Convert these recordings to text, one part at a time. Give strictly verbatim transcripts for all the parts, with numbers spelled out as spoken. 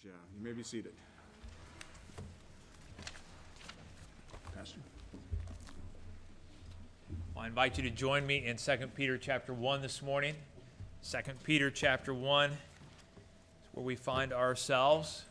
Yeah, you may be seated. Pastor. I invite you to join me in Second Peter chapter one this morning. Second Peter chapter one is where we find ourselves.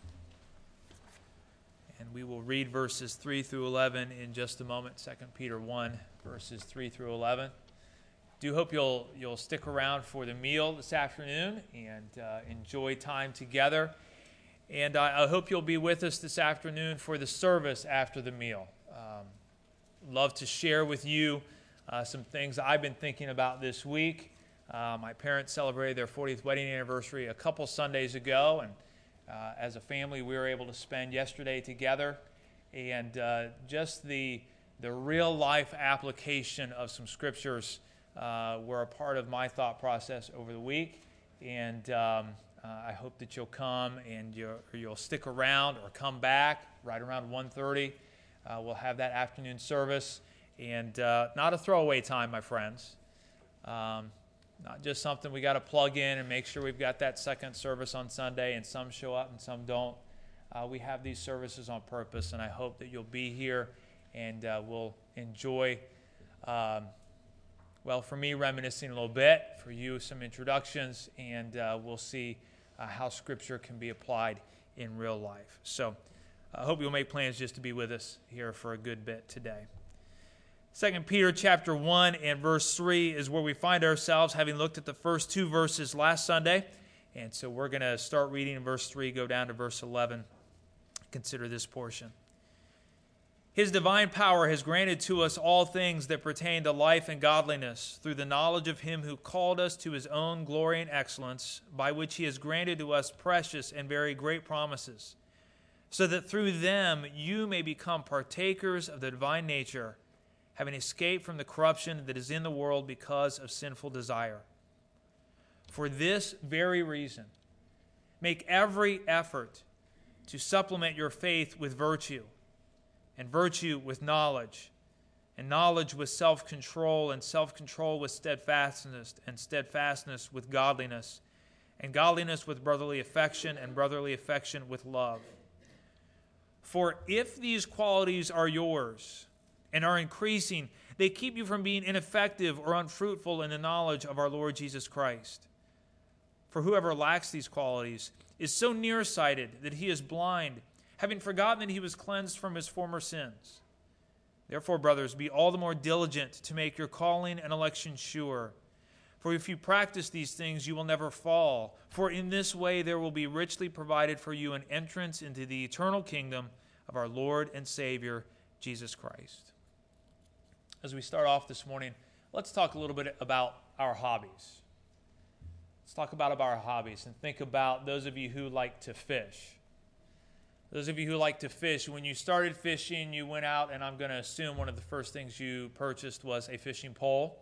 And we will read verses three through eleven in just a moment. Second Peter one, verses three through eleven. Do hope you'll you'll stick around for the meal this afternoon and uh, enjoy time together. And I, I hope you'll be with us this afternoon for the service after the meal. Um, love to share with you uh, some things I've been thinking about this week. Uh, my parents celebrated their fortieth wedding anniversary a couple Sundays ago, and uh, as a family we were able to spend yesterday together. And uh, just the, the real-life application of some scriptures uh, were a part of my thought process over the week. And um, Uh, I hope that you'll come and you'll, or you'll stick around or come back right around one thirty. Uh, we'll have that afternoon service. And uh, not a throwaway time, my friends. Um, not just something we got to plug in and make sure we've got that second service on Sunday, and some show up and some don't. Uh, we have these services on purpose, and I hope that you'll be here and uh, we'll enjoy um, Well, for me, reminiscing a little bit, for you, some introductions, and uh, we'll see uh, how Scripture can be applied in real life. So I hope you'll make plans just to be with us here for a good bit today. Second Peter chapter one and verse three is where we find ourselves, having looked at the first two verses last Sunday. And so we're going to start reading in verse three, go down to verse eleven. Consider this portion. His divine power has granted to us all things that pertain to life and godliness through the knowledge of him who called us to his own glory and excellence, by which he has granted to us precious and very great promises, so that through them you may become partakers of the divine nature, having escaped from the corruption that is in the world because of sinful desire. For this very reason, make every effort to supplement your faith with virtue, and virtue with knowledge, and knowledge with self-control, and self-control with steadfastness, and steadfastness with godliness, and godliness with brotherly affection, and brotherly affection with love. For if these qualities are yours and are increasing, they keep you from being ineffective or unfruitful in the knowledge of our Lord Jesus Christ. For whoever lacks these qualities is so nearsighted that he is blind, having forgotten that he was cleansed from his former sins. Therefore, brothers, be all the more diligent to make your calling and election sure. For if you practice these things, you will never fall. For in this way there will be richly provided for you an entrance into the eternal kingdom of our Lord and Savior, Jesus Christ. As we start off this morning, let's talk a little bit about our hobbies. Let's talk about our hobbies and think about those of you who like to fish. Those of you who like to fish, when you started fishing, you went out, and I'm going to assume one of the first things you purchased was a fishing pole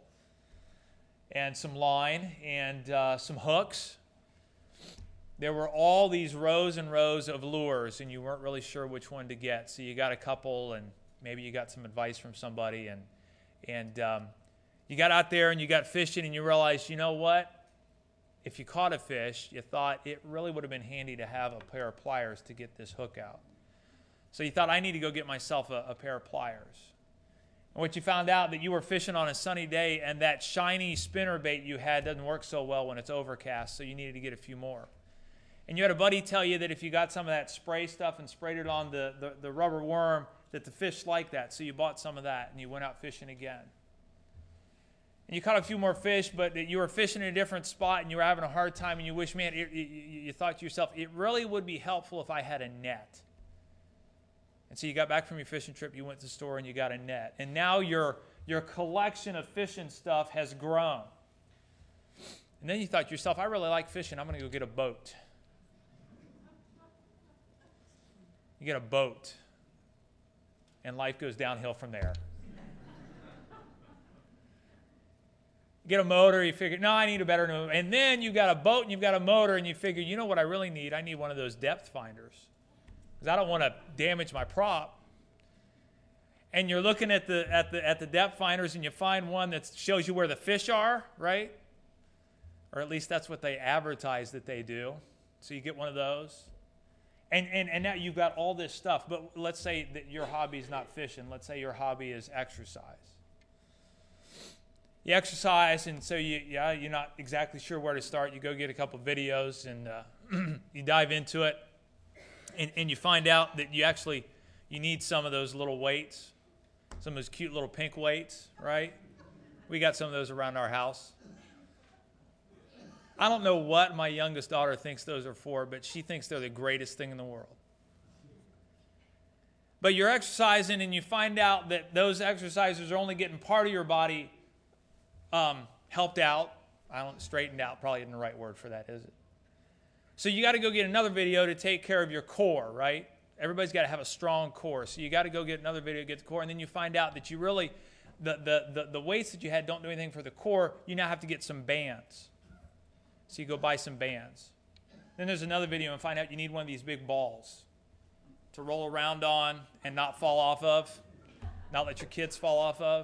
and some line and uh, some hooks. There were all these rows and rows of lures, and you weren't really sure which one to get. So you got a couple, and maybe you got some advice from somebody, and and um, you got out there and you got fishing, and you realized, you know what? If you caught a fish, you thought it really would have been handy to have a pair of pliers to get this hook out. So you thought, I need to go get myself a, a pair of pliers. And what you found out, that you were fishing on a sunny day, and that shiny spinner bait you had doesn't work so well when it's overcast, so you needed to get a few more. And you had a buddy tell you that if you got some of that spray stuff and sprayed it on the, the, the rubber worm, that the fish like that, so you bought some of that, and you went out fishing again. And you caught a few more fish, but you were fishing in a different spot and you were having a hard time, and you wish, man, it, it, you thought to yourself, it really would be helpful if I had a net. And so you got back from your fishing trip, you went to the store and you got a net. And now your, your collection of fishing stuff has grown. And then you thought to yourself, I really like fishing, I'm going to go get a boat. You get a boat, and life goes downhill from there. Get a motor, you figure, no, I need a better motor. And then you've got a boat and you've got a motor, and you figure, you know what I really need? I need one of those depth finders, because I don't want to damage my prop. And you're looking at the at the at the depth finders, and you find one that shows you where the fish are, right? Or at least that's what they advertise that they do. So you get one of those. And, and, and now you've got all this stuff, but let's say that your hobby is not fishing. Let's say your hobby is exercise. You exercise, and so you, yeah, you're not exactly sure where to start. You go get a couple videos, and uh, you dive into it, and, and you find out that you actually, you need some of those little weights, some of those cute little pink weights, right? We got some of those around our house. I don't know what my youngest daughter thinks those are for, but she thinks they're the greatest thing in the world. But you're exercising, and you find out that those exercises are only getting part of your body um, helped out. I don't straightened out, probably isn't the right word for that, is it? So you got to go get another video to take care of your core, right? Everybody's got to have a strong core. So you got to go get another video to get the core, and then you find out that you really, the, the, the, the weights that you had don't do anything for the core. You now have to get some bands. So you go buy some bands. Then there's another video and find out you need one of these big balls to roll around on and not fall off of, not let your kids fall off of.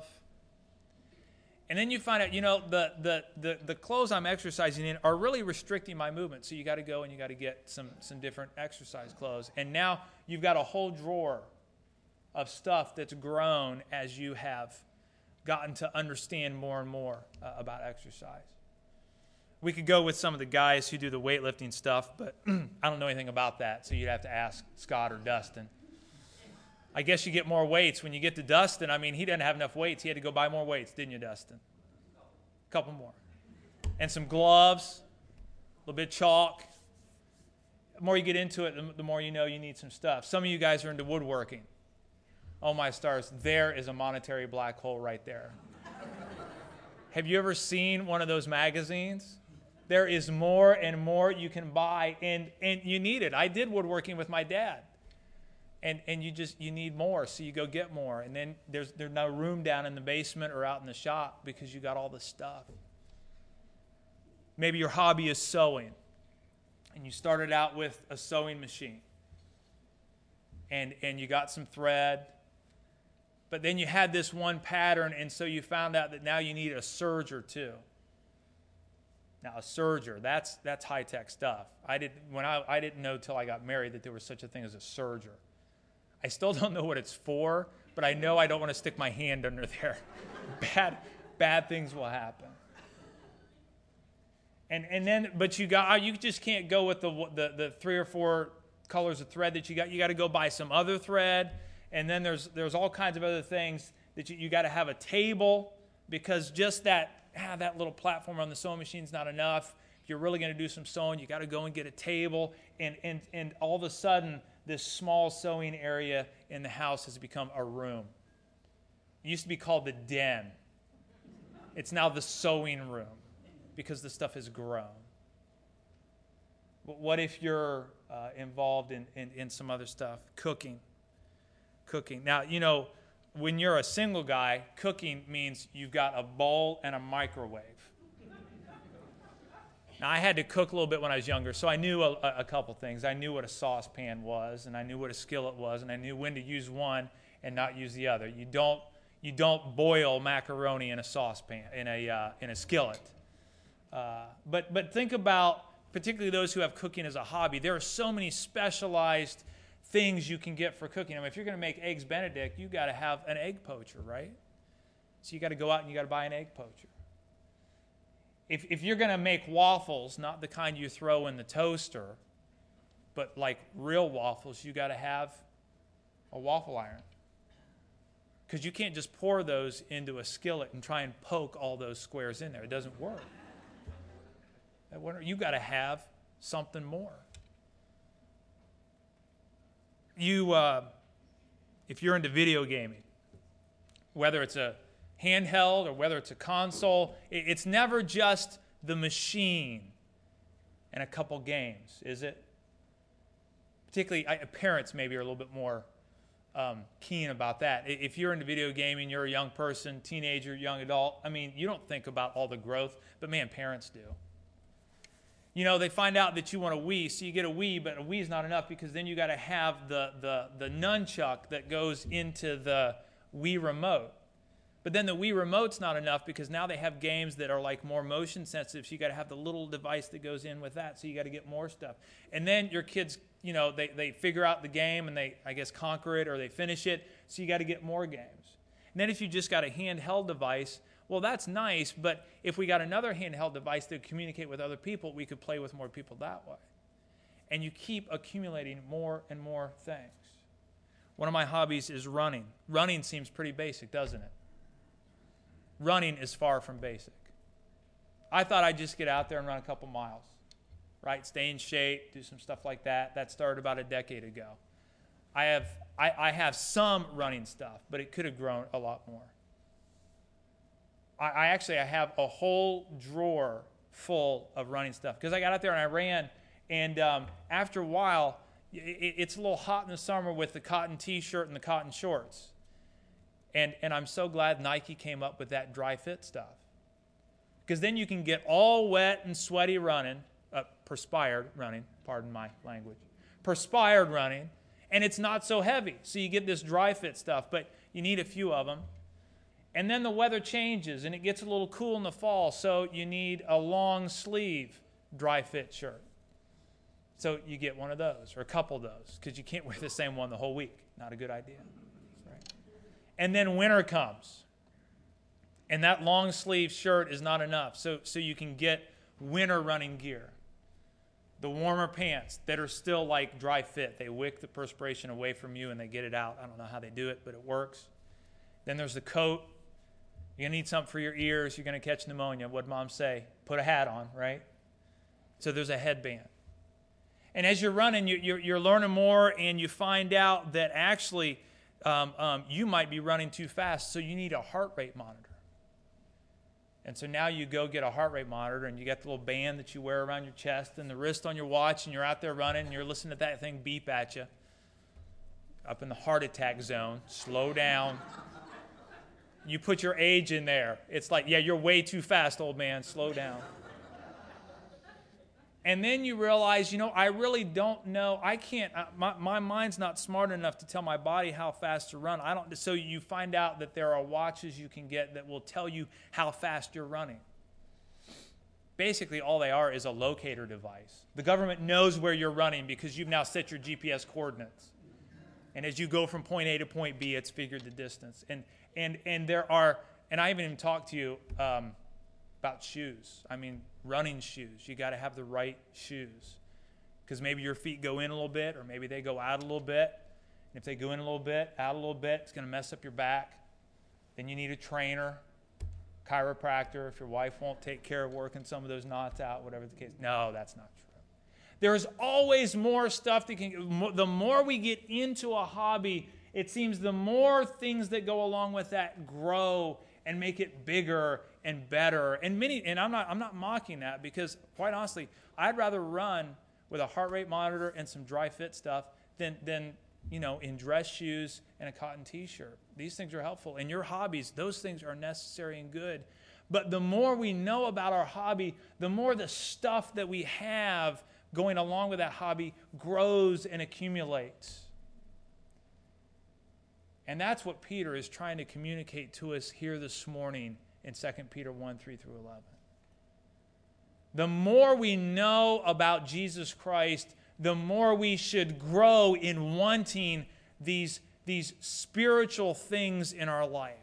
And then you find out, you know, the, the, the, the clothes I'm exercising in are really restricting my movement. So you got to go and you got to get some, some different exercise clothes. And now you've got a whole drawer of stuff that's grown as you have gotten to understand more and more uh, about exercise. We could go with some of the guys who do the weightlifting stuff, but I don't know anything about that, so you'd have to ask Scott or Dustin. I guess you get more weights. When you get to Dustin, I mean, he didn't have enough weights. He had to go buy more weights, didn't you, Dustin? A couple more. And some gloves, a little bit of chalk. The more you get into it, the more you know you need some stuff. Some of you guys are into woodworking. Oh, my stars, there is a monetary black hole right there. Have you ever seen one of those magazines? There is more and more you can buy, and, and you need it. I did woodworking with my dad. And and you just, you need more, so you go get more. And then there's there's no room down in the basement or out in the shop because you got all this stuff. Maybe your hobby is sewing, and you started out with a sewing machine. And and you got some thread. But then you had this one pattern, and so you found out that now you need a serger too. Now, a serger, that's that's high-tech stuff. I didn't when I I didn't know till I got married that there was such a thing as a serger. I still don't know what it's for, but I know I don't want to stick my hand under there. bad bad things will happen. And and then but you got you just can't go with the the the three or four colors of thread that you got. You got to go buy some other thread. And then there's there's all kinds of other things that you, you got to have a table, because just that ah, that little platform on the sewing machine is not enough. If you're really going to do some sewing, you got to go and get a table. And, and, and all of a sudden, this small sewing area in the house has become a room. It used to be called the den. It's now the sewing room because the stuff has grown. But what if you're uh, involved in, in, in some other stuff? Cooking. Cooking. Now, you know, when you're a single guy, cooking means you've got a bowl and a microwave. Now, I had to cook a little bit when I was younger, so I knew a, a couple things. I knew what a saucepan was, and I knew what a skillet was, and I knew when to use one and not use the other. You don't you don't boil macaroni in a saucepan in a uh, in a skillet. Uh, but but think about particularly those who have cooking as a hobby. There are so many specialized things you can get for cooking. I mean, if you're going to make eggs Benedict, you got to have an egg poacher, right? So you got to go out and you got to buy an egg poacher. If if you're going to make waffles, not the kind you throw in the toaster, but like real waffles, you got to have a waffle iron. Because you can't just pour those into a skillet and try and poke all those squares in there. It doesn't work. You got to have something more. You, uh, if you're into video gaming, whether it's a handheld or whether it's a console, it's never just the machine and a couple games, is it? Particularly, I, parents maybe are a little bit more um, keen about that. If you're into video gaming, you're a young person, teenager, young adult, I mean, you don't think about all the growth, but man, parents do. You know, they find out that you want a Wii, so you get a Wii, but a Wii is not enough because then you got to have the, the, the nunchuck that goes into the Wii remote. But then the Wii remote's not enough because now they have games that are like more motion sensitive, so you got to have the little device that goes in with that, so you got to get more stuff. And then your kids, you know, they, they figure out the game and they, I guess, conquer it or they finish it. So you got to get more games. And then if you just got a handheld device, well, that's nice. But if we got another handheld device to communicate with other people, we could play with more people that way. And you keep accumulating more and more things. One of my hobbies is running. Running seems pretty basic, doesn't it? Running is far from basic. I thought I'd just get out there and run a couple miles, right? Stay in shape, do some stuff like that. That started about a decade ago. I have I, I have some running stuff, but it could have grown a lot more. I, I actually I have a whole drawer full of running stuff because I got out there and I ran, and um, after a while, it, it's a little hot in the summer with the cotton T-shirt and the cotton shorts. And, and I'm so glad Nike came up with that dry fit stuff. Because then you can get all wet and sweaty running, uh, perspired running, pardon my language, perspired running, and it's not so heavy. So you get this dry fit stuff, but you need a few of them. And then the weather changes and it gets a little cool in the fall, so you need a long sleeve dry fit shirt. So you get one of those or a couple of those because you can't wear the same one the whole week. Not a good idea. Right? And then winter comes. And that long sleeve shirt is not enough. So, so you can get winter running gear. The warmer pants that are still like dry fit. They wick the perspiration away from you and they get it out. I don't know how they do it, but it works. Then there's the coat. You're going to need something for your ears. You're going to catch pneumonia. What'd Mom say? Put a hat on, right? So there's a headband. And as you're running, you, you're, you're learning more and you find out that actually um, um, you might be running too fast, so you need a heart rate monitor. And so now you go get a heart rate monitor and you got the little band that you wear around your chest and the wrist on your watch and you're out there running and you're listening to that thing beep at you. Up in the heart attack zone. Slow down. You put your age in there. It's like, yeah, you're way too fast, old man. Slow down. And then you realize, you know, I really don't know. I can't, my, my mind's not smart enough to tell my body how fast to run. I don't. So you find out that there are watches you can get that will tell you how fast you're running. Basically, all they are is a locator device. The government knows where you're running because you've now set your G P S coordinates. And as you go from point A to point B, it's figured the distance. And and and there are, and I haven't even talked to you um, about shoes. I mean, running shoes. You got to have the right shoes because maybe your feet go in a little bit or maybe they go out a little bit. And if they go in a little bit, out a little bit, it's going to mess up your back. Then you need a trainer, chiropractor, if your wife won't take care of working some of those knots out, whatever the case. No, that's not true. There's always more stuff that can, the more we get into a hobby, it seems the more things that go along with that grow and make it bigger and better. And many, and I'm not I'm not mocking that because quite honestly, I'd rather run with a heart rate monitor and some dry fit stuff than than you know in dress shoes and a cotton t-shirt. These things are helpful. In your hobbies, those things are necessary and good. But the more we know about our hobby, the more the stuff that we have going along with that hobby grows and accumulates. And that's what Peter is trying to communicate to us here this morning in Second Peter one, three through eleven. The more we know about Jesus Christ, the more we should grow in wanting these, these spiritual things in our life.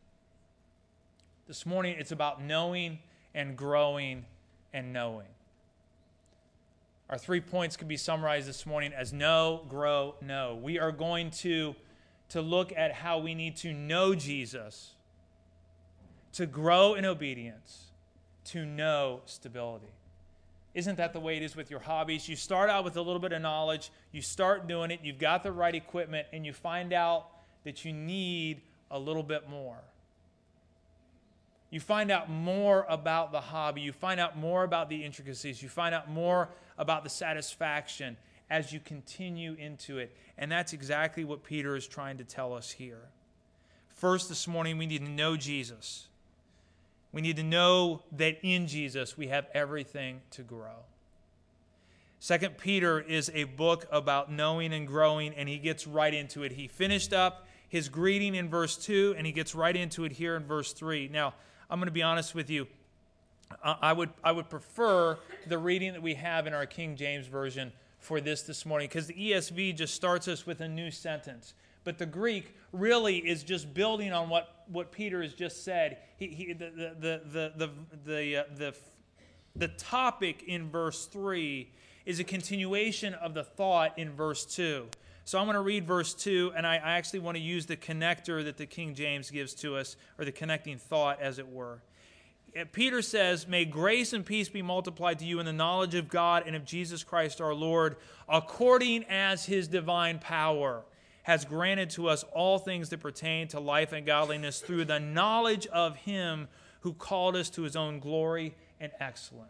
This morning, it's about knowing and growing and knowing. Our three points could be summarized this morning as know, grow, know. We are going to, to look at how we need to know Jesus, to grow in obedience, to know stability. Isn't that the way it is with your hobbies? You start out with a little bit of knowledge, you start doing it, you've got the right equipment, and you find out that you need a little bit more. You find out more about the hobby. You find out more about the intricacies. You find out more about the satisfaction as you continue into it. And that's exactly what Peter is trying to tell us here. First, this morning, we need to know Jesus. We need to know that in Jesus we have everything to grow. Second Peter is a book about knowing and growing, and he gets right into it. He finished up his greeting in verse two, and he gets right into it here in verse three. Now, I'm going to be honest with you. I would, I would prefer the reading that we have in our King James Version for this this morning, because the E S V just starts us with a new sentence. But the Greek really is just building on what, what Peter has just said. He, he, the, the, the, the, the, the, uh, the, the topic in verse three is a continuation of the thought in verse two. So I'm going to read verse two, and I, I actually want to use the connector that the King James gives to us, or the connecting thought, as it were. Peter says, "May grace and peace be multiplied to you in the knowledge of God and of Jesus Christ our Lord, according as his divine power has granted to us all things that pertain to life and godliness through the knowledge of him who called us to his own glory and excellence."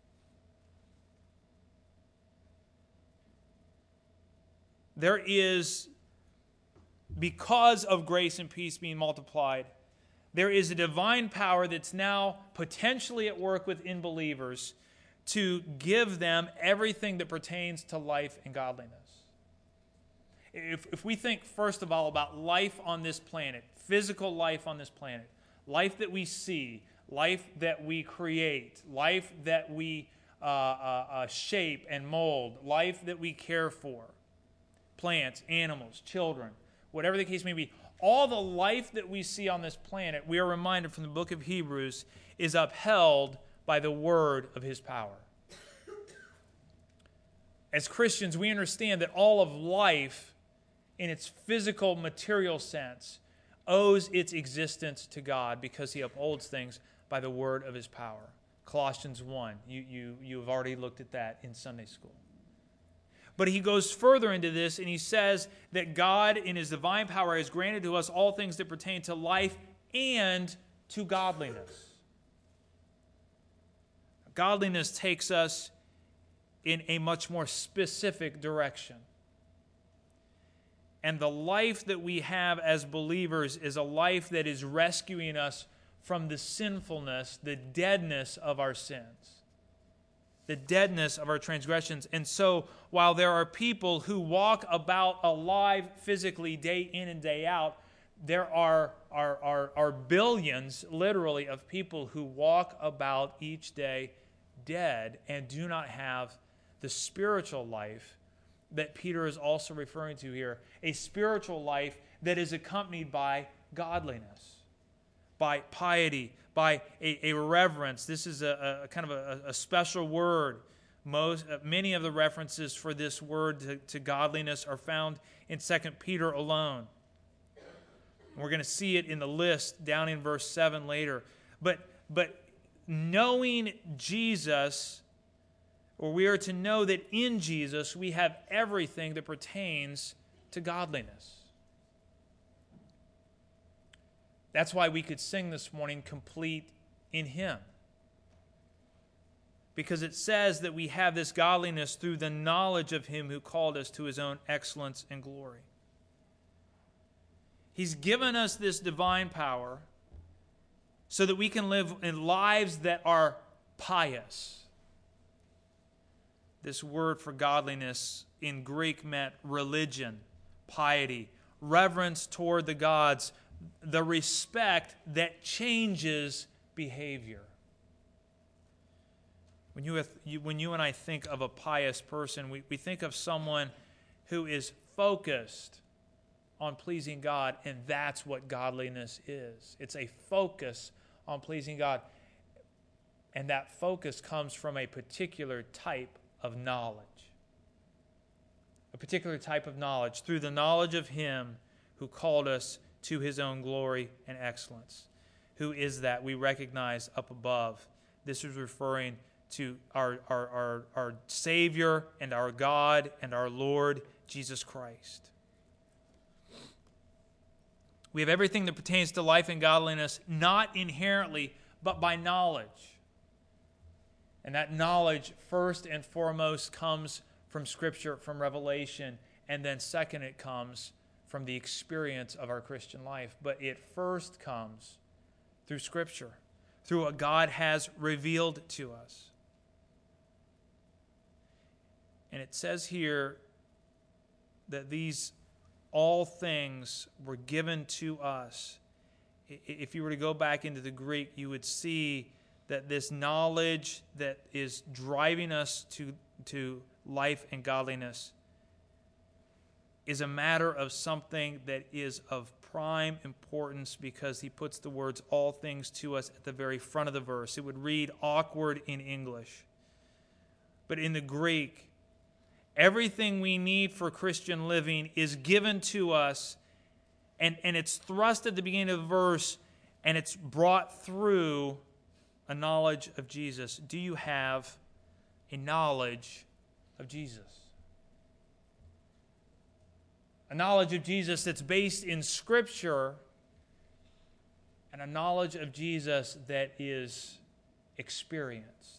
There is, because of grace and peace being multiplied, there is a divine power that's now potentially at work within believers to give them everything that pertains to life and godliness. If, if we think, first of all, about life on this planet, physical life on this planet, life that we see, life that we create, life that we uh, uh, uh, shape and mold, life that we care for, plants, animals, children, whatever the case may be, all the life that we see on this planet, we are reminded from the book of Hebrews, is upheld by the word of his power. As Christians, we understand that all of life, in its physical, material sense, owes its existence to God because he upholds things by the word of his power. Colossians one, you, you, you have already looked at that in Sunday school. But he goes further into this, and he says that God, in his divine power, has granted to us all things that pertain to life and to godliness. Godliness takes us in a much more specific direction. And the life that we have as believers is a life that is rescuing us from the sinfulness, the deadness of our sins. The deadness of our transgressions. And so, while there are people who walk about alive physically day in and day out, there are, are, are, are billions, literally, of people who walk about each day dead and do not have the spiritual life that Peter is also referring to here. A spiritual life that is accompanied by godliness, by piety, by a, a reverence. This is a, a kind of a, a special word. Most, uh, many of the references for this word to, to godliness are found in Second Peter alone. We're going to see it in the list down in verse seven later. But, but knowing Jesus, or we are to know that in Jesus we have everything that pertains to godliness. That's why we could sing this morning, complete in him. Because it says that we have this godliness through the knowledge of him who called us to his own excellence and glory. He's given us this divine power so that we can live in lives that are pious. This word for godliness in Greek meant religion, piety, reverence toward the gods, the respect that changes behavior. When you, when you and I think of a pious person, we, we think of someone who is focused on pleasing God, and that's what godliness is. It's a focus on pleasing God. And that focus comes from a particular type of knowledge. A particular type of knowledge through the knowledge of him who called us to his own glory and excellence. Who is that? We recognize up above. This is referring to our, our, our, our Savior and our God and our Lord, Jesus Christ. We have everything that pertains to life and godliness, not inherently, but by knowledge. And that knowledge, first and foremost, comes from Scripture, from Revelation, and then second, it comes from the experience of our Christian life. But it first comes through Scripture, through what God has revealed to us. And it says here that these all things were given to us. If you were to go back into the Greek, you would see that this knowledge that is driving us to, to life and godliness is a matter of something that is of prime importance, because he puts the words all things to us at the very front of the verse. It would read awkward in English, but in the Greek, everything we need for Christian living is given to us, and, and it's thrust at the beginning of the verse, and it's brought through a knowledge of Jesus. Do you have a knowledge of Jesus? A knowledge of Jesus that's based in Scripture, and a knowledge of Jesus that is experienced.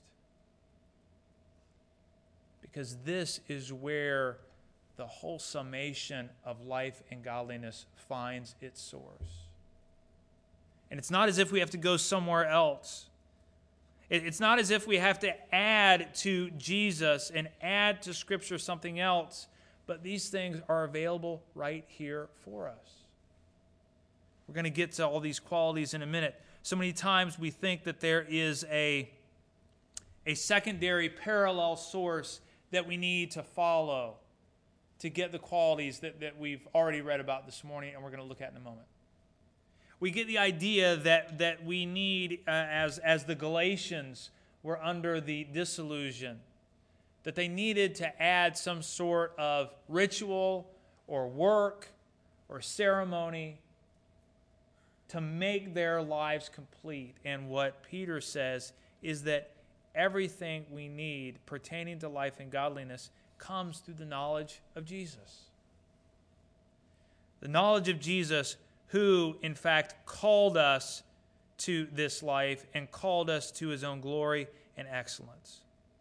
Because this is where the whole summation of life and godliness finds its source. And it's not as if we have to go somewhere else. It's not as if we have to add to Jesus and add to Scripture something else, but these things are available right here for us. We're going to get to all these qualities in a minute. So many times we think that there is a, a secondary parallel source that we need to follow to get the qualities that, that we've already read about this morning and we're going to look at in a moment. We get the idea that, that we need, uh, as, as the Galatians were under the disillusion, that they needed to add some sort of ritual or work or ceremony to make their lives complete. And what Peter says is that everything we need pertaining to life and godliness comes through the knowledge of Jesus. The knowledge of Jesus, who, in fact, called us to this life and called us to his own glory and excellence.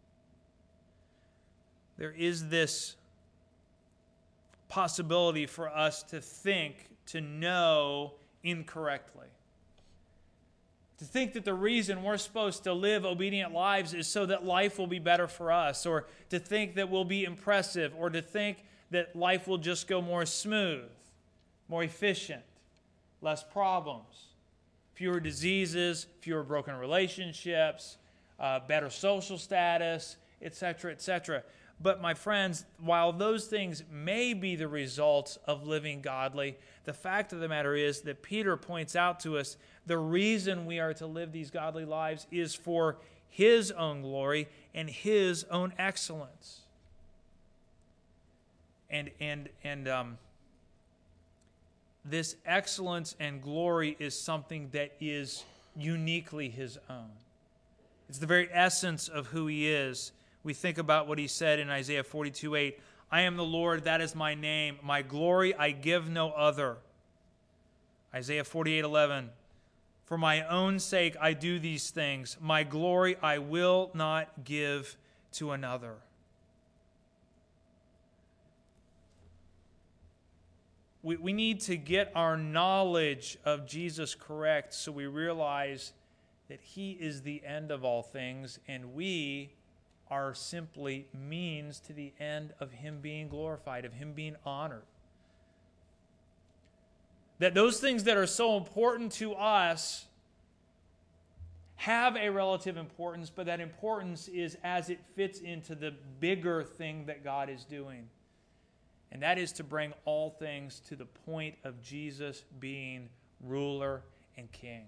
There is this possibility for us to think, to know incorrectly. To think that the reason we're supposed to live obedient lives is so that life will be better for us, or to think that we'll be impressive, or to think that life will just go more smooth, more efficient, less problems, fewer diseases, fewer broken relationships, uh, better social status, et cetera, et cetera. But my friends, while those things may be the results of living godly, the fact of the matter is that Peter points out to us the reason we are to live these godly lives is for his own glory and his own excellence. And and and um, this excellence and glory is something that is uniquely his own. It's the very essence of who he is. We think about what he said in Isaiah forty-two eight, I am the Lord, that is my name. My glory I give no other. Isaiah forty-eight eleven, for my own sake I do these things. My glory I will not give to another. We, we need to get our knowledge of Jesus correct so we realize that he is the end of all things and we are simply means to the end of him being glorified, of him being honored. That those things that are so important to us have a relative importance, but that importance is as it fits into the bigger thing that God is doing. And that is to bring all things to the point of Jesus being ruler and king.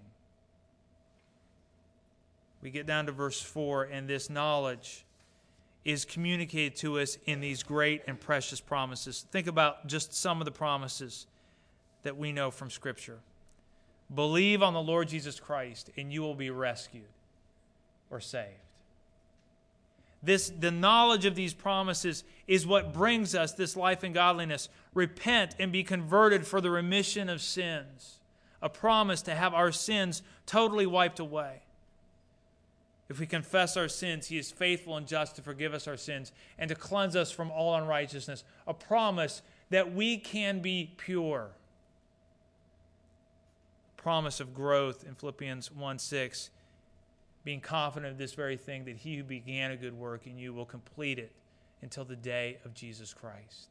We get down to verse four, and this knowledge is communicated to us in these great and precious promises. Think about just some of the promises that we know from Scripture. Believe on the Lord Jesus Christ, and you will be rescued or saved. This, the knowledge of these promises is what brings us this life and godliness. Repent and be converted for the remission of sins. A promise to have our sins totally wiped away. If we confess our sins, he is faithful and just to forgive us our sins and to cleanse us from all unrighteousness. A promise that we can be pure. Promise of growth in Philippians one six. Being confident of this very thing, that he who began a good work in you will complete it until the day of Jesus Christ.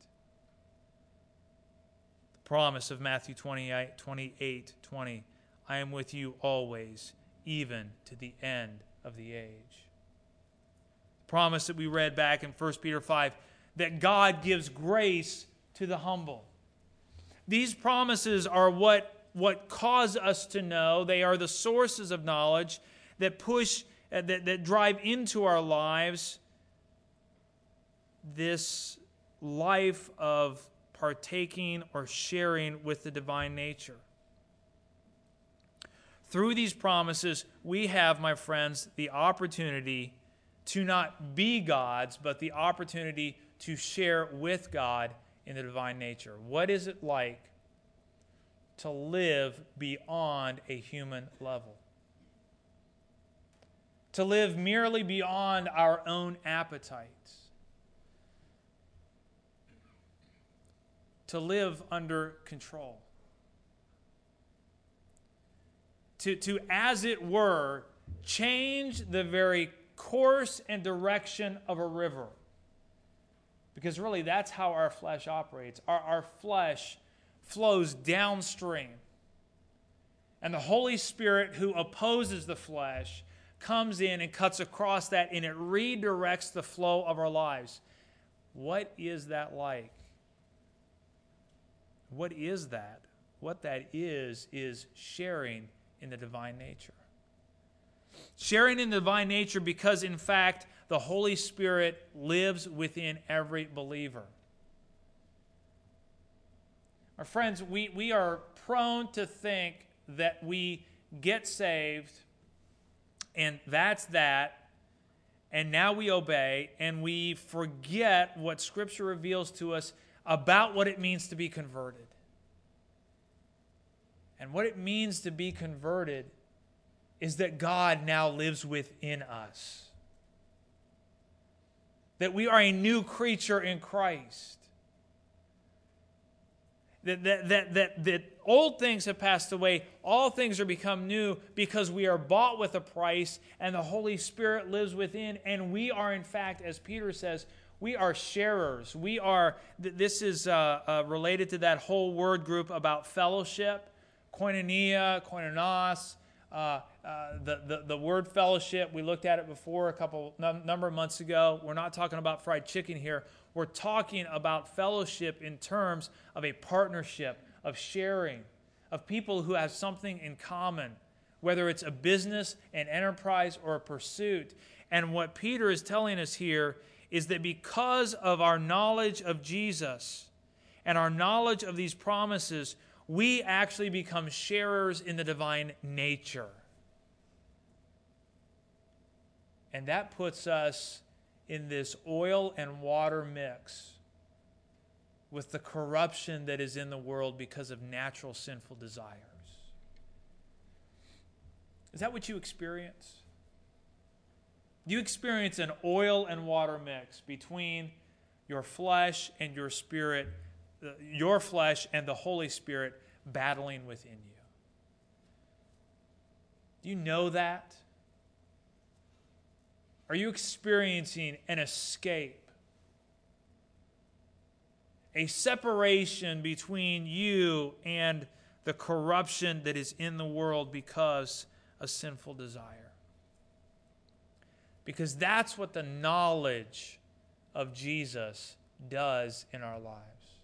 The promise of Matthew twenty-eight, twenty-eight, twenty. I am with you always, even to the end of the age. promise that we read back in First Peter five, that God gives grace to the humble. These promises are what, what cause us to know. They are the sources of knowledge that push, uh, that, that drive into our lives this life of partaking or sharing with the divine nature. Through these promises, we have, my friends, the opportunity to not be gods, but the opportunity to share with God in the divine nature. What is it like to live beyond a human level? To live merely beyond our own appetites. To live under control. To, to, as it were, change the very course and direction of a river. Because really, that's how our flesh operates. Our, our flesh flows downstream. And the Holy Spirit, who opposes the flesh, comes in and cuts across that, and it redirects the flow of our lives. What is that like? What is that? What that is, is sharing in the divine nature. Sharing in the divine nature because, in fact, the Holy Spirit lives within every believer. Our friends, we, we are prone to think that we get saved, and that's that, and now we obey, and we forget what Scripture reveals to us about what it means to be converted. And what it means to be converted is that God now lives within us. That we are a new creature in Christ. That, that, that, that, that old things have passed away, all things are become new because we are bought with a price and the Holy Spirit lives within, and we are, in fact, as Peter says, we are sharers. We are, this is uh, uh, related to that whole word group about fellowship, koinonia, koinonos, uh, uh, the, the, the word fellowship. We looked at it before a couple num- number of months ago. We're not talking about fried chicken here. We're talking about fellowship in terms of a partnership, of sharing, of people who have something in common, whether it's a business, an enterprise, or a pursuit. And what Peter is telling us here is that because of our knowledge of Jesus and our knowledge of these promises, we actually become sharers in the divine nature. And that puts us in this oil and water mix with the corruption that is in the world because of natural sinful desires. Is that what you experience? Do you experience an oil and water mix between your flesh and your spirit, your flesh and the Holy Spirit battling within you? Do you know that? Are you experiencing an escape? A separation between you and the corruption that is in the world because of sinful desire? Because that's what the knowledge of Jesus does in our lives.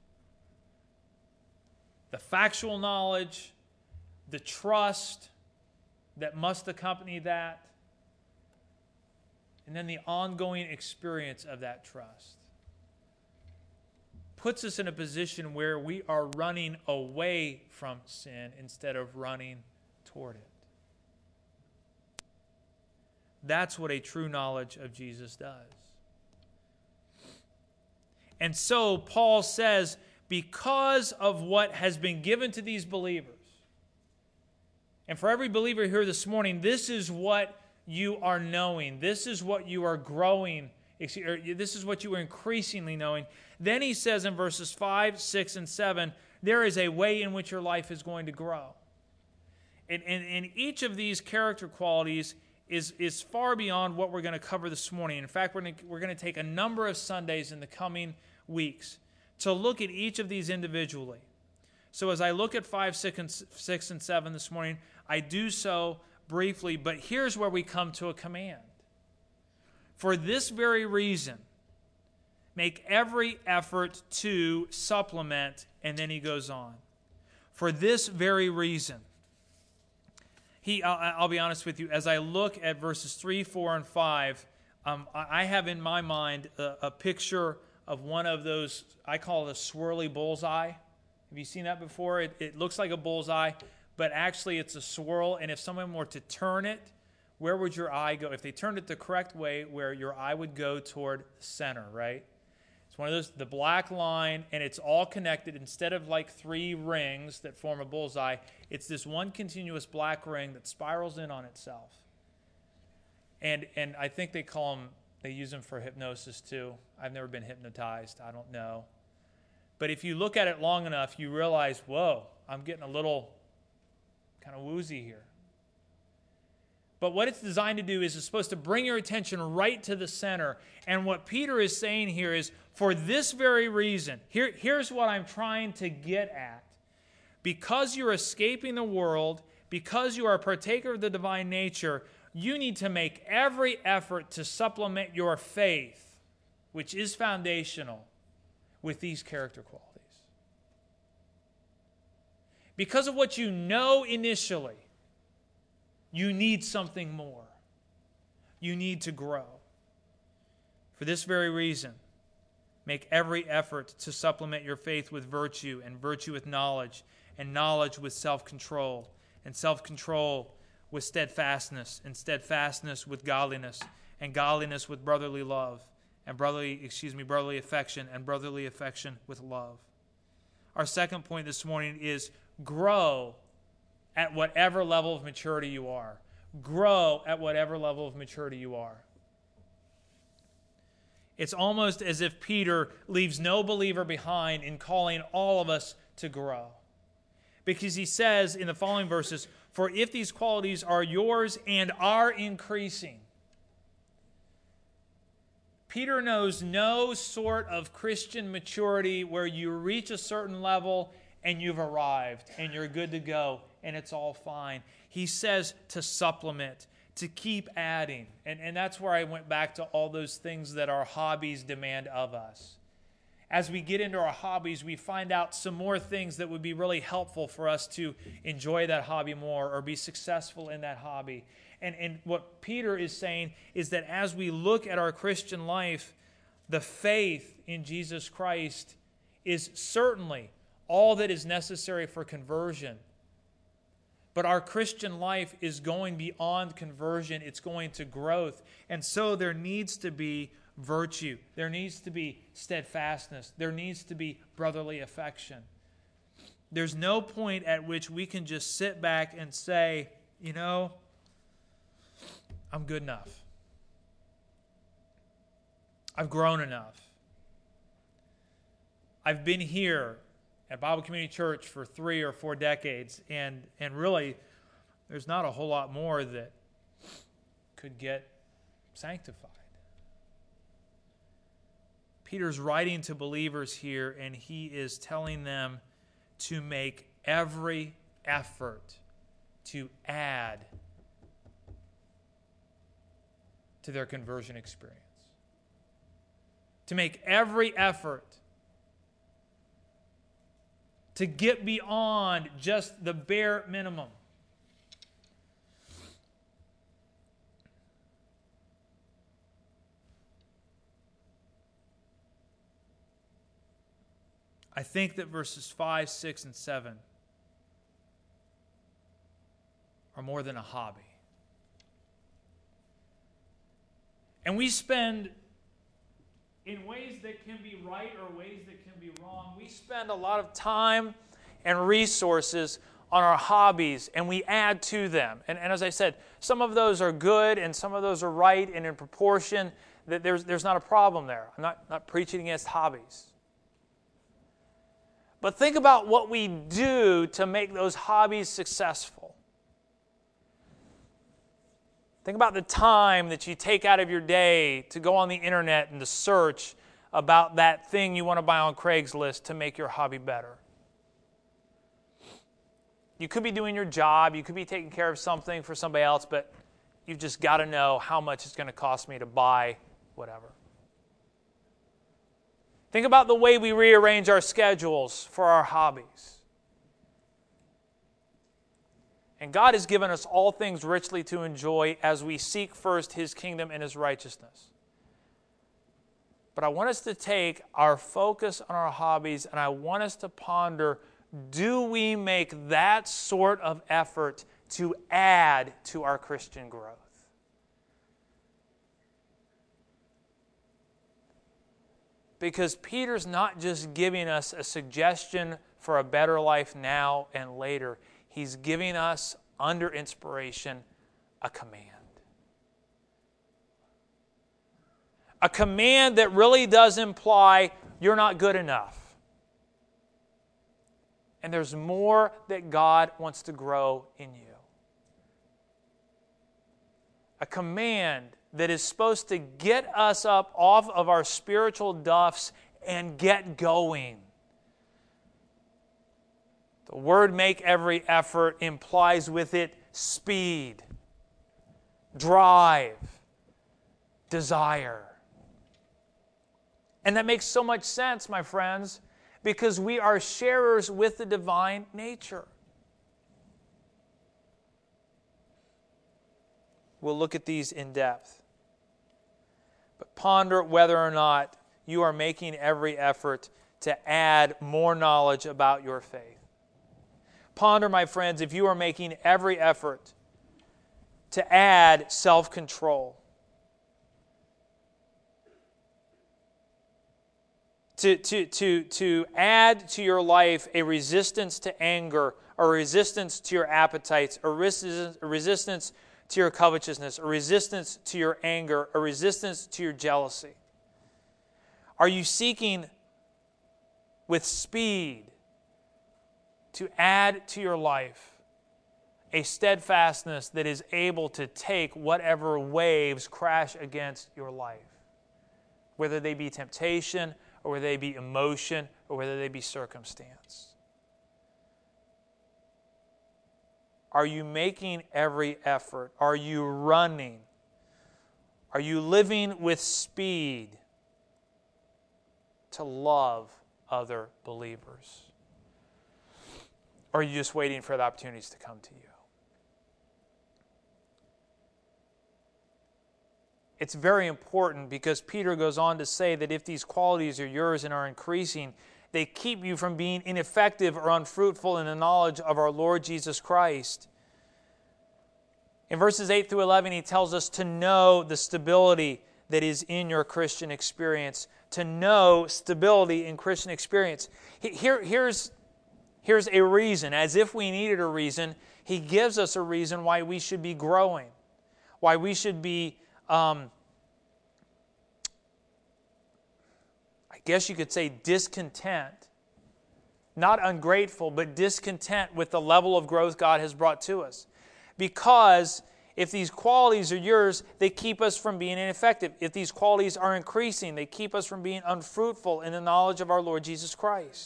The factual knowledge, the trust that must accompany that, and then the ongoing experience of that trust puts us in a position where we are running away from sin instead of running toward it. That's what a true knowledge of Jesus does. And so Paul says, because of what has been given to these believers, and for every believer here this morning, this is what you are knowing. This is what you are growing. This is what you are increasingly knowing. Then he says in verses five, six, and seven, there is a way in which your life is going to grow. And, and, and each of these character qualities is, is far beyond what we're going to cover this morning. In fact, we're going to, we're going to take a number of Sundays in the coming weeks to look at each of these individually. So as I look at five, six, and, six, and seven this morning, I do so briefly, but here's where we come to a command. For this very reason, make every effort to supplement, and then he goes on. For this very reason. He, I'll, I'll be honest with you, as I look at verses three, four, and five, um, I have in my mind a, a picture of one of those, I call it a swirly bullseye. Have you seen that before? It, it looks like a bullseye, but actually it's a swirl, and if someone were to turn it, where would your eye go? If they turned it the correct way, where your eye would go toward the center, right? It's one of those, the black line, and it's all connected. Instead of like three rings that form a bullseye, it's this one continuous black ring that spirals in on itself. And and I think they call them, they use them for hypnosis too. I've never been hypnotized. I don't know. But if you look at it long enough, you realize, whoa, I'm getting a little kind of woozy here. But what it's designed to do is it's supposed to bring your attention right to the center. And what Peter is saying here is, for this very reason, here, here's what I'm trying to get at. Because you're escaping the world, because you are a partaker of the divine nature, you need to make every effort to supplement your faith, which is foundational, with these character qualities. Because of what you know initially, you need something more. You need to grow. For this very reason, make every effort to supplement your faith with virtue, and virtue with knowledge, and knowledge with self-control, and self-control with steadfastness, and steadfastness with godliness, and godliness with brotherly love, and brotherly, excuse me, brotherly affection, and brotherly affection with love. Our second point this morning is grow at whatever level of maturity you are. Grow at whatever level of maturity you are. It's almost as if Peter leaves no believer behind in calling all of us to grow. Because he says in the following verses, for if these qualities are yours and are increasing. Peter knows no sort of Christian maturity where you reach a certain level and you've arrived and you're good to go and it's all fine. He says to supplement, to keep adding. And, and that's where I went back to all those things that our hobbies demand of us. As we get into our hobbies, we find out some more things that would be really helpful for us to enjoy that hobby more or be successful in that hobby. And, and what Peter is saying is that as we look at our Christian life, the faith in Jesus Christ is certainly all that is necessary for conversion. But our Christian life is going beyond conversion. It's going to growth. And so there needs to be virtue. There needs to be steadfastness. There needs to be brotherly affection. There's no point at which we can just sit back and say, you know, I'm good enough. I've grown enough. I've been here at Bible Community Church for three or four decades, and, and really, there's not a whole lot more that could get sanctified. Peter's writing to believers here, and he is telling them to make every effort to add to their conversion experience. To make every effort to get beyond just the bare minimum. I think that verses five, six, and seven are more than a hobby. And we spend, in ways that can be right or ways that can be wrong, we spend a lot of time and resources on our hobbies, and we add to them. And, and as I said, some of those are good and some of those are right, and in proportion, that there's, there's not a problem there. I'm not, not preaching against hobbies. But think about what we do to make those hobbies successful. Think about the time that you take out of your day to go on the internet and to search about that thing you want to buy on Craigslist to make your hobby better. You could be doing your job, you could be taking care of something for somebody else, but you've just got to know how much it's going to cost me to buy whatever. Think about the way we rearrange our schedules for our hobbies. And God has given us all things richly to enjoy as we seek first His kingdom and His righteousness. But I want us to take our focus on our hobbies and I want us to ponder, do we make that sort of effort to add to our Christian growth? Because Peter's not just giving us a suggestion for a better life now and later. He's giving us, under inspiration, a command. A command that really does imply you're not good enough. And there's more that God wants to grow in you. A command that is supposed to get us up off of our spiritual duffs and get going. The word make every effort implies with it speed, drive, desire. And that makes so much sense, my friends, because we are sharers with the divine nature. We'll look at these in depth. But ponder whether or not you are making every effort to add more knowledge about your faith. Ponder, my friends, if you are making every effort to add self-control. To, to, to, to add to your life a resistance to anger, a resistance to your appetites, a resistance, a resistance to your covetousness, a resistance to your anger, a resistance to your jealousy? Are you seeking with speed to add to your life a steadfastness that is able to take whatever waves crash against your life? Whether they be temptation, or whether they be emotion, or whether they be circumstance. Are you making every effort? Are you running? Are you living with speed to love other believers? Or are you just waiting for the opportunities to come to you? It's very important because Peter goes on to say that if these qualities are yours and are increasing, they keep you from being ineffective or unfruitful in the knowledge of our Lord Jesus Christ. In verses eight through eleven, he tells us to know the stability that is in your Christian experience. To know stability in Christian experience. Here, here's, here's a reason, as if we needed a reason. He gives us a reason why we should be growing, why we should be Um, I guess you could say discontent, not ungrateful, but discontent with the level of growth God has brought to us. Because if these qualities are yours, they keep us from being ineffective. If these qualities are increasing, they keep us from being unfruitful in the knowledge of our Lord Jesus Christ.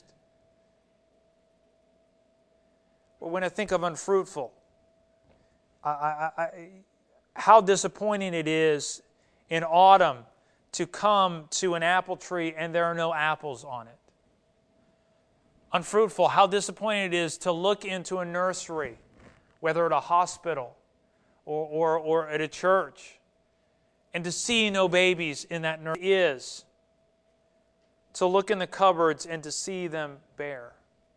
But when I think of unfruitful, I, I, I how disappointing it is in autumn to come to an apple tree and there are no apples on it. Unfruitful, how disappointing it is to look into a nursery, whether at a hospital or, or, or at a church, and to see no babies in that nursery. It is to look in the cupboards and to see them bare.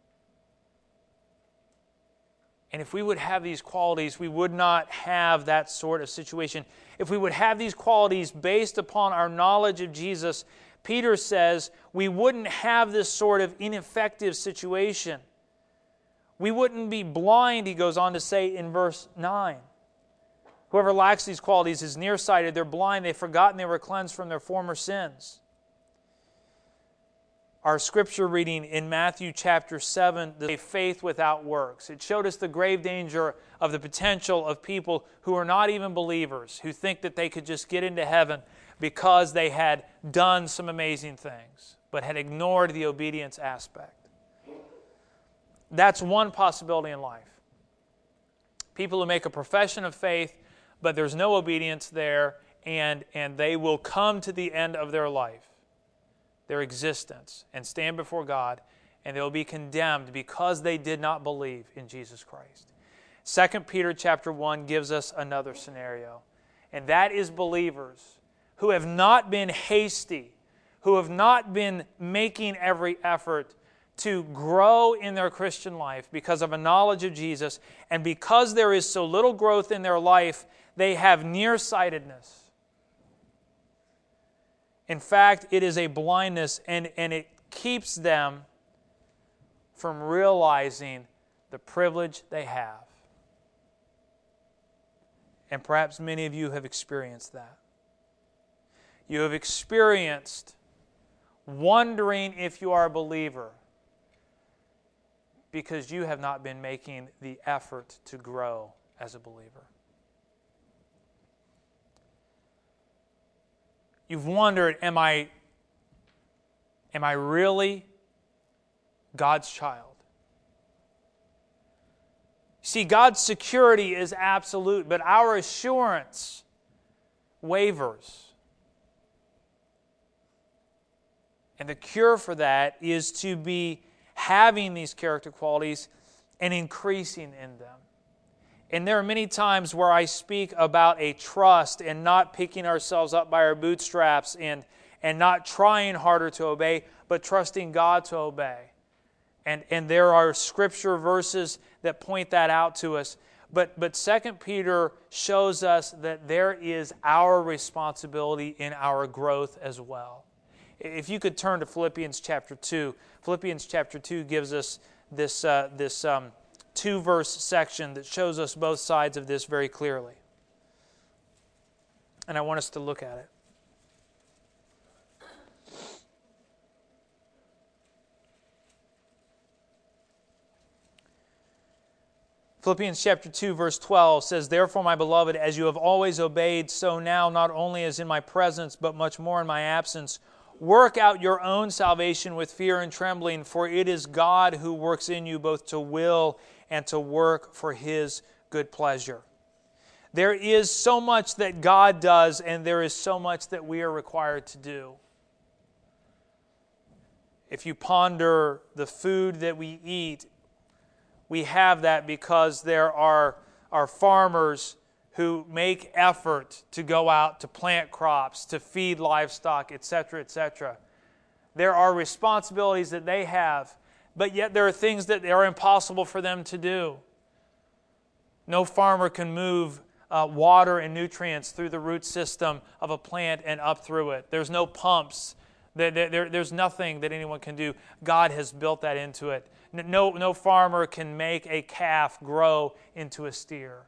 And if we would have these qualities, we would not have that sort of situation. If we would have these qualities based upon our knowledge of Jesus, Peter says we wouldn't have this sort of ineffective situation. We wouldn't be blind, he goes on to say in verse nine. Whoever lacks these qualities is nearsighted, they're blind, they've forgotten they were cleansed from their former sins. Our scripture reading in Matthew chapter seven, the faith without works. It showed us the grave danger of the potential of people who are not even believers, who think that they could just get into heaven because they had done some amazing things, but had ignored the obedience aspect. That's one possibility in life. People who make a profession of faith, but there's no obedience there, and, and they will come to the end of their life, their existence, and stand before God, and they will be condemned because they did not believe in Jesus Christ. Second Peter chapter one gives us another scenario, and that is believers who have not been hasty, who have not been making every effort to grow in their Christian life because of a knowledge of Jesus, and because there is so little growth in their life, they have nearsightedness. In fact, it is a blindness, and, and it keeps them from realizing the privilege they have. And perhaps many of you have experienced that. You have experienced wondering if you are a believer because you have not been making the effort to grow as a believer. You've wondered, am I, am I really God's child? See, God's security is absolute, but our assurance wavers. And the cure for that is to be having these character qualities and increasing in them. And there are many times where I speak about a trust and not picking ourselves up by our bootstraps and, and not trying harder to obey, but trusting God to obey. And, and there are scripture verses that point that out to us. But, but Second Peter shows us that there is our responsibility in our growth as well. If you could turn to Philippians chapter two. Philippians chapter two gives us this, uh, this um, two-verse section that shows us both sides of this very clearly. And I want us to look at it. Philippians chapter two, verse twelve says, "Therefore, my beloved, as you have always obeyed, so now, not only as in my presence, but much more in my absence, work out your own salvation with fear and trembling, for it is God who works in you both to will and to work for His good pleasure." There is so much that God does, and there is so much that we are required to do. If you ponder the food that we eat, we have that because there are, are farmers who make effort to go out to plant crops, to feed livestock, et cetera, et cetera. There are responsibilities that they have, but yet there are things that are impossible for them to do. No farmer can move uh, water and nutrients through the root system of a plant and up through it. There's no pumps. There, there, there's nothing that anyone can do. God has built that into it. No, no farmer can make a calf grow into a steer.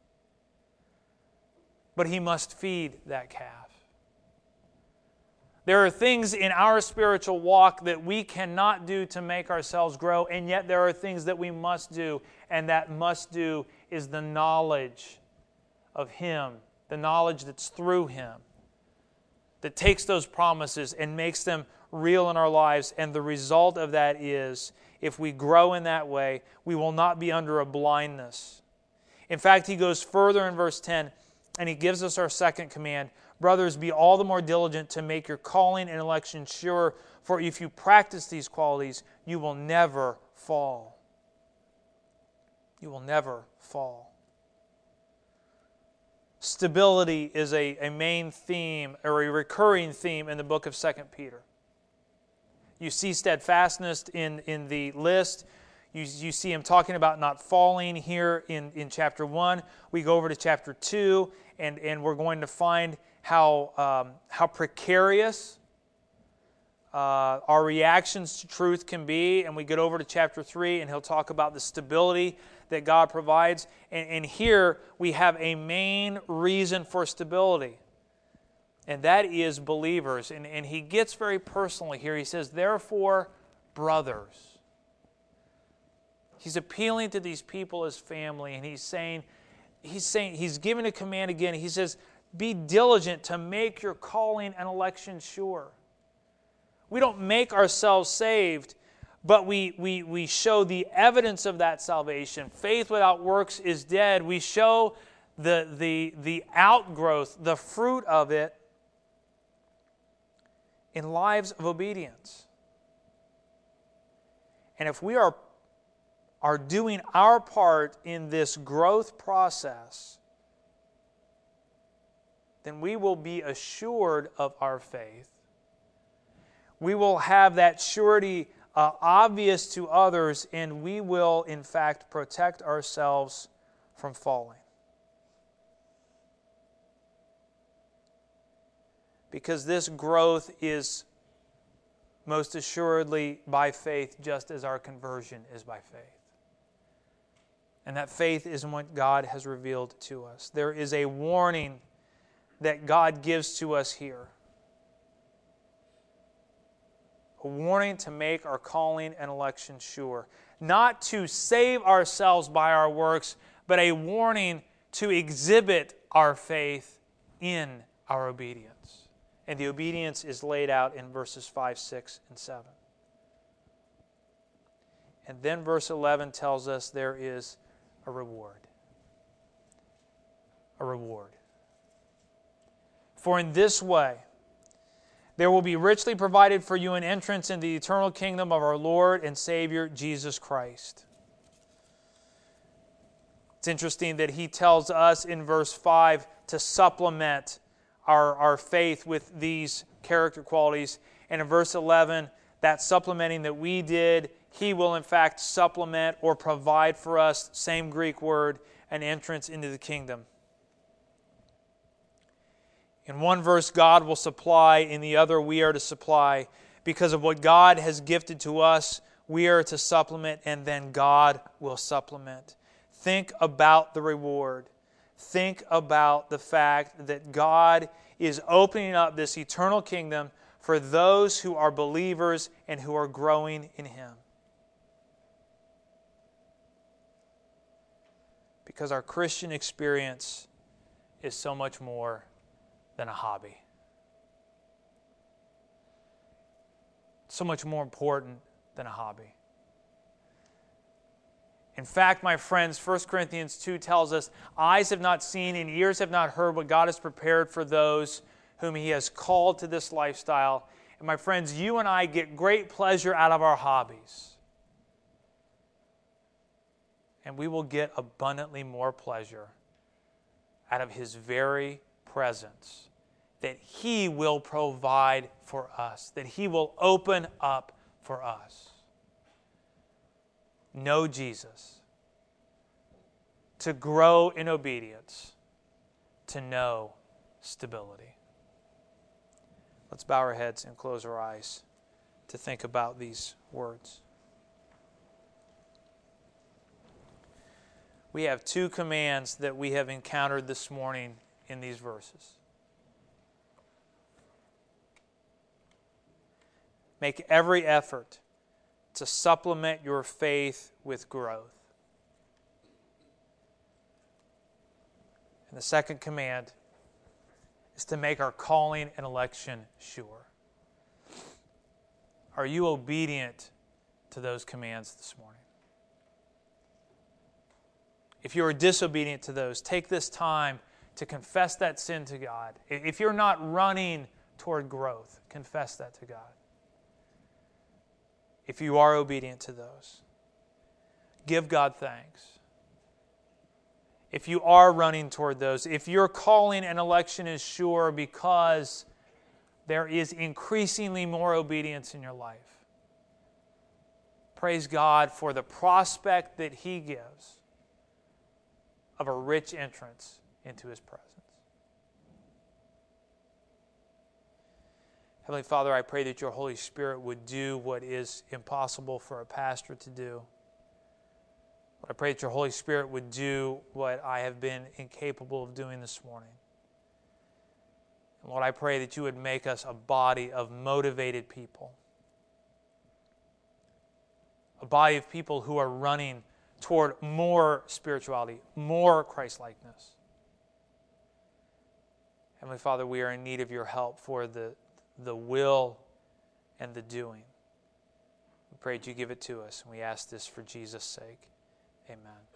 But he must feed that calf. There are things in our spiritual walk that we cannot do to make ourselves grow, and yet there are things that we must do, and that must do is the knowledge of Him, the knowledge that's through Him, that takes those promises and makes them real in our lives. And the result of that is, if we grow in that way, we will not be under a blindness. In fact, he goes further in verse ten, and he gives us our second command. "Brothers, be all the more diligent to make your calling and election sure, for if you practice these qualities, you will never fall." You will never fall. Stability is a, a main theme, or a recurring theme in the book of Second Peter. You see steadfastness in, in the list. You, you see him talking about not falling here in, in chapter one. We go over to chapter two, and, and we're going to find how, um, how precarious uh, our reactions to truth can be. And we get over to chapter three, and he'll talk about the stability that God provides. And, and here we have a main reason for stability. And that is believers. And, and he gets very personal here. He says, "Therefore, brothers." He's appealing to these people as family, and he's saying, he's saying, he's giving a command again. He says, be diligent to make your calling and election sure. We don't make ourselves saved, but we, we, we show the evidence of that salvation. Faith without works is dead. We show the, the, the outgrowth, the fruit of it in lives of obedience. And if we are, are doing our part in this growth process, then we will be assured of our faith. We will have that surety uh, obvious to others, and we will, in fact, protect ourselves from falling. Because this growth is most assuredly by faith, just as our conversion is by faith. And that faith is what God has revealed to us. There is a warning that God gives to us here. A warning to make our calling and election sure. Not to save ourselves by our works, but a warning to exhibit our faith in our obedience. And the obedience is laid out in verses five, six, and seven. And then verse eleven tells us there is a reward. A reward. For in this way, there will be richly provided for you an entrance into the eternal kingdom of our Lord and Savior, Jesus Christ. It's interesting that he tells us in verse five to supplement our, our faith with these character qualities. And in verse eleven, that supplementing that we did, he will in fact supplement or provide for us, same Greek word, an entrance into the kingdom. In one verse, God will supply. In the other, we are to supply. Because of what God has gifted to us, we are to supplement, and then God will supplement. Think about the reward. Think about the fact that God is opening up this eternal kingdom for those who are believers and who are growing in Him. Because our Christian experience is so much more than a hobby. So much more important than a hobby. In fact, my friends, First Corinthians two tells us, eyes have not seen and ears have not heard what God has prepared for those whom He has called to this lifestyle. And my friends, you and I get great pleasure out of our hobbies. And we will get abundantly more pleasure out of His very presence, that He will provide for us, that He will open up for us. Know Jesus, to grow in obedience, to know stability. Let's bow our heads and close our eyes to think about these words. We have two commands that we have encountered this morning in these verses. Make every effort to supplement your faith with growth. And the second command is to make our calling and election sure. Are you obedient to those commands this morning? If you are disobedient to those, take this time to confess that sin to God. If you're not running toward growth, confess that to God. If you are obedient to those, give God thanks. If you are running toward those, if your calling and election is sure because there is increasingly more obedience in your life, praise God for the prospect that He gives of a rich entrance into His presence. Heavenly Father, I pray that your Holy Spirit would do what is impossible for a pastor to do. Lord, I pray that your Holy Spirit would do what I have been incapable of doing this morning. And Lord, I pray that you would make us a body of motivated people. A body of people who are running toward more spirituality, more Christ-likeness. Heavenly Father, we are in need of your help for the the will and the doing. We pray that you give it to us, and we ask this for Jesus' sake. Amen.